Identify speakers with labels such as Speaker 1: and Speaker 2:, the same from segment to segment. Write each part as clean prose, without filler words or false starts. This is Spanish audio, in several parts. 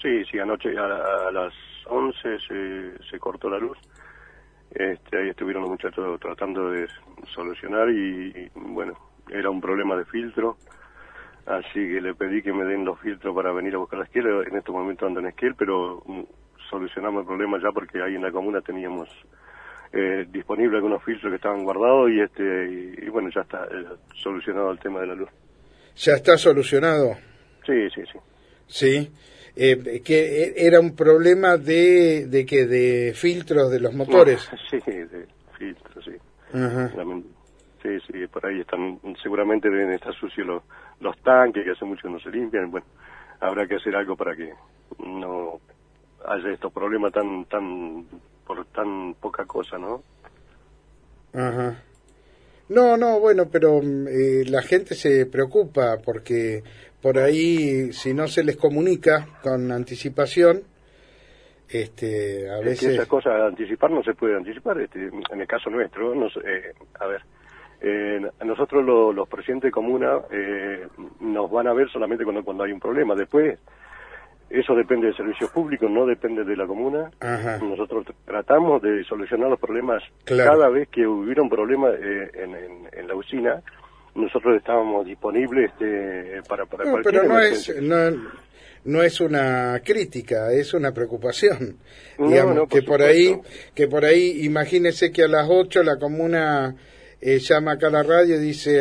Speaker 1: Sí, sí, anoche a las 11 se cortó la luz. Ahí estuvieron los muchachos tratando de solucionar y bueno, era un problema de filtro, así que le pedí que me den los filtros para venir a buscar la Esquel. En estos momentos ando en Esquel, pero solucionamos el problema ya porque ahí en la comuna teníamos disponible algunos filtros que estaban guardados y bueno, ya está solucionado el tema de la luz.
Speaker 2: ¿Ya está solucionado?
Speaker 1: Sí, sí, sí.
Speaker 2: Sí. Que era un problema de filtros de los motores.
Speaker 1: Sí, de filtros, sí.
Speaker 2: Ajá.
Speaker 1: Sí, sí, por ahí están, seguramente deben estar sucios los tanques, que hace mucho que no se limpian. Bueno, habrá que hacer algo para que no haya estos problemas por tan poca cosa, ¿no?
Speaker 2: Ajá. No, bueno, pero la gente se preocupa porque por ahí, si no se les comunica con anticipación, a
Speaker 1: Es que
Speaker 2: veces...
Speaker 1: esas cosas anticipar no se puede anticipar, en el caso nuestro, a ver, nosotros los presidentes de comuna nos van a ver solamente cuando hay un problema. Después, eso depende de servicios públicos, no depende de la comuna.
Speaker 2: Ajá.
Speaker 1: Nosotros tratamos de solucionar los problemas.
Speaker 2: Claro.
Speaker 1: Cada vez que hubiera un problema en la usina, nosotros estábamos disponibles para
Speaker 2: No,
Speaker 1: cualquier
Speaker 2: pero
Speaker 1: emergencia.
Speaker 2: no es una crítica, es una preocupación.
Speaker 1: No,
Speaker 2: Digamos,
Speaker 1: no,
Speaker 2: que
Speaker 1: por
Speaker 2: por ahí, imagínese que a las 8 la comuna llama acá a la radio y dice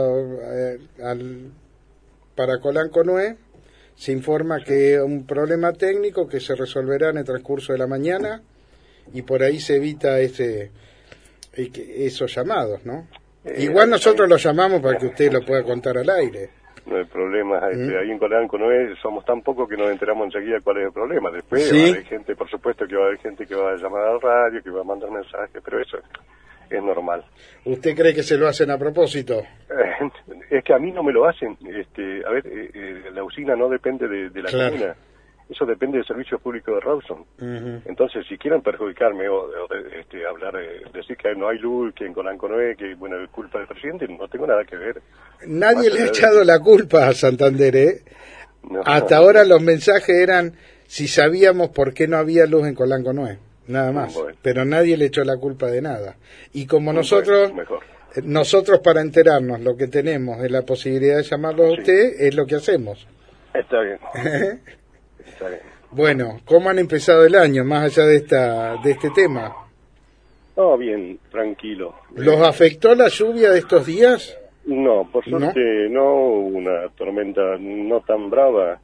Speaker 2: para Colanco Nuez, se informa que un problema técnico que se resolverá en el transcurso de la mañana y por ahí se evita esos llamados, ¿no? Igual nosotros lo llamamos para que usted lo pueda contar al aire.
Speaker 1: No hay problema, ahí en Colanco no somos tan pocos que nos enteramos enseguida cuál es el problema. Después
Speaker 2: ¿Sí?
Speaker 1: va a haber gente, por supuesto que va a haber gente que va a llamar al radio, que va a mandar mensajes, pero eso es normal.
Speaker 2: ¿Usted cree que se lo hacen a propósito?
Speaker 1: Es que a mí no me lo hacen. La usina no depende de la comuna. Eso depende del servicio público de Rawson.
Speaker 2: Uh-huh.
Speaker 1: Entonces, si quieren perjudicarme o hablar, decir que no hay luz, que en Colanco no es, que bueno, es culpa del presidente, no tengo nada que ver.
Speaker 2: Nadie le ha echado la culpa a Santander, ¿eh?
Speaker 1: No.
Speaker 2: Hasta ahora los mensajes eran si sabíamos por qué no había luz en Colanco Nuez, nada más.
Speaker 1: Bueno.
Speaker 2: Pero nadie le echó la culpa de nada. Y como
Speaker 1: Bueno,
Speaker 2: nosotros para enterarnos lo que tenemos es la posibilidad de llamarlo a usted, es lo que hacemos.
Speaker 1: Está bien. Está bien.
Speaker 2: Bueno, ¿cómo han empezado el año, más allá de este tema?
Speaker 1: No, bien, tranquilo.
Speaker 2: ¿Los afectó la lluvia de estos días?
Speaker 1: No, por suerte no, una tormenta no tan brava.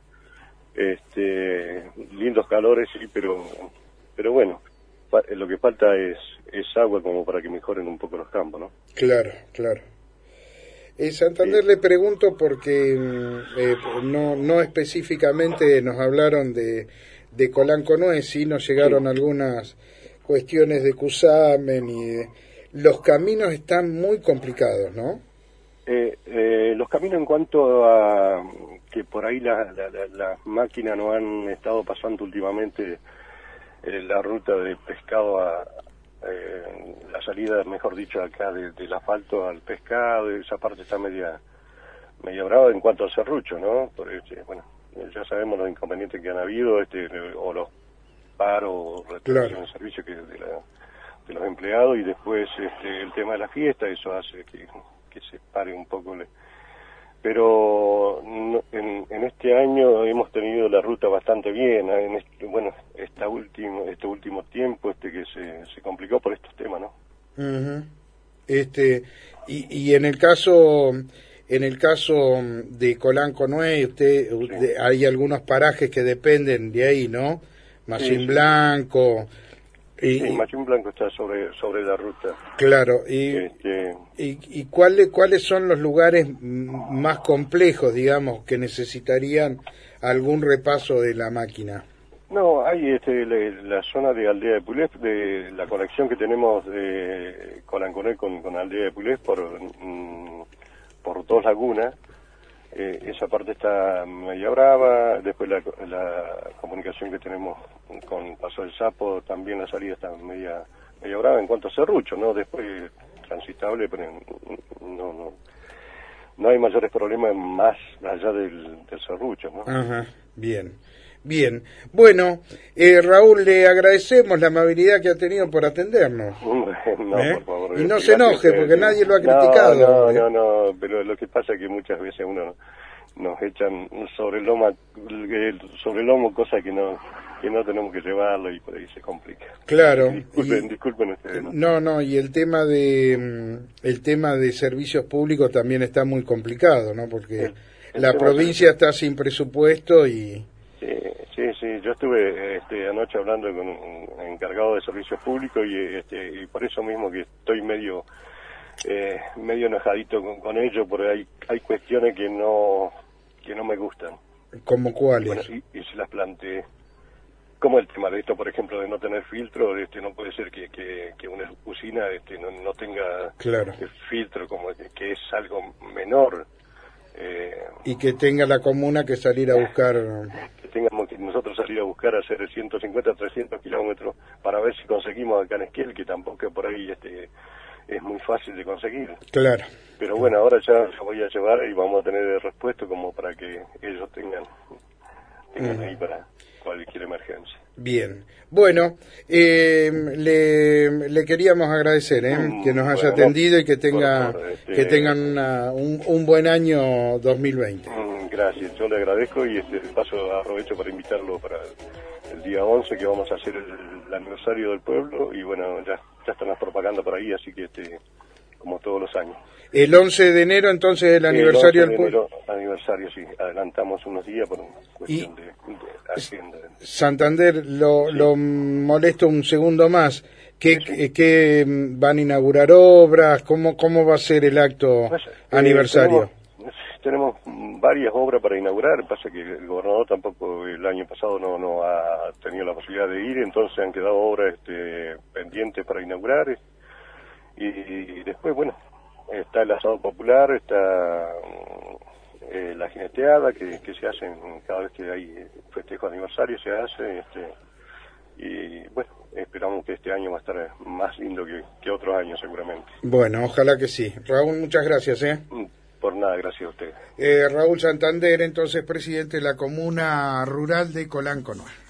Speaker 1: Lindos calores, sí, pero bueno, lo que falta es agua como para que mejoren un poco los campos, ¿no?
Speaker 2: Claro. Santander, le pregunto porque no específicamente nos hablaron de Colanco Nuez, sí nos llegaron algunas cuestiones de Cusamen y los caminos están muy complicados, ¿no?
Speaker 1: Los caminos en cuanto a que por ahí las máquinas no han estado pasando últimamente la ruta de pescado la salida, mejor dicho, acá del asfalto al pescado, esa parte está media brava en cuanto al serrucho, ¿no? Bueno, ya sabemos los inconvenientes que han habido, o los paros o restricciones de servicio de los empleados, y después el tema de la fiesta, eso hace que se pare un poco. Pero en este año hemos tenido la ruta bastante bien, este último tiempo que se complicó por estos temas, ¿no?
Speaker 2: Uh-huh. Y en el caso de Colanco Nuez, hay algunos parajes que dependen de ahí, ¿no? Machín Blanco.
Speaker 1: Sí, Machín Blanco está sobre la ruta.
Speaker 2: Claro, ¿y cuáles son los lugares más complejos, digamos, que necesitarían algún repaso de la máquina?
Speaker 1: No, hay la zona de Aldea de Pulés, de la conexión que tenemos de Colanco Nuez con Aldea de Pulés por Dos Lagunas. Esa parte está media brava. Después la comunicación que tenemos con Paso del Sapo, también la salida está media brava en cuanto a serrucho, ¿no? Después transitable, pero no hay mayores problemas más allá del serrucho, ¿no?
Speaker 2: Ajá, bien. Bien, bueno, Raúl, le agradecemos la amabilidad que ha tenido por atendernos.
Speaker 1: No, por favor.
Speaker 2: Y no se enoje, porque nadie lo ha criticado.
Speaker 1: No, pero lo que pasa es que muchas veces uno nos echan sobre el lomo cosas que no tenemos que llevarlo y por ahí se complica.
Speaker 2: Claro.
Speaker 1: Disculpen ustedes.
Speaker 2: No, y el tema de servicios públicos también está muy complicado, ¿no? Porque la provincia está sin presupuesto y...
Speaker 1: Sí, yo estuve anoche hablando con un encargado de servicios públicos y por eso mismo que estoy medio enojadito con ellos, porque hay cuestiones que no me gustan.
Speaker 2: ¿Cómo cuáles?
Speaker 1: Bueno, y se las planteé. Como el tema de esto, por ejemplo, de no tener filtro, no puede ser que una usina no tenga filtro, como que es algo menor.
Speaker 2: Y que tenga la comuna que salir a buscar...
Speaker 1: Que tengamos que nosotros salir a buscar hacer 150, 300 kilómetros para ver si conseguimos acá en Esquel, que tampoco por ahí es muy fácil de conseguir.
Speaker 2: Claro.
Speaker 1: Pero bueno, ahora ya voy a llevar y vamos a tener el repuesto como para que ellos tengan ahí para cualquier emergencia.
Speaker 2: Bien. Bueno, le queríamos agradecer que nos haya atendido y que tengan un buen año 2020.
Speaker 1: Gracias, yo le agradezco y de paso aprovecho para invitarlo para el día 11 que vamos a hacer el aniversario del pueblo y bueno, ya están las propagandas por ahí, así que como todos los años.
Speaker 2: El 11 de enero entonces el aniversario del pueblo.
Speaker 1: Aniversario, sí, adelantamos unos días por una cuestión de agenda.
Speaker 2: Santander, lo molesto un segundo más. ¿Qué van a inaugurar obras? ¿Cómo va a ser el acto aniversario?
Speaker 1: Tenemos varias obras para inaugurar, pasa que el gobernador tampoco el año pasado no ha tenido la posibilidad de ir, entonces han quedado obras pendientes para inaugurar y después, bueno, está el asado popular, está la jineteada que se hacen cada vez que hay festejo de aniversario, se hace, y bueno, esperamos que este año va a estar más lindo que otros años seguramente.
Speaker 2: Bueno, ojalá que sí. Raúl, muchas gracias.
Speaker 1: Por nada, gracias a usted.
Speaker 2: Raúl Santander, entonces presidente de la Comuna Rural de Colán Conué.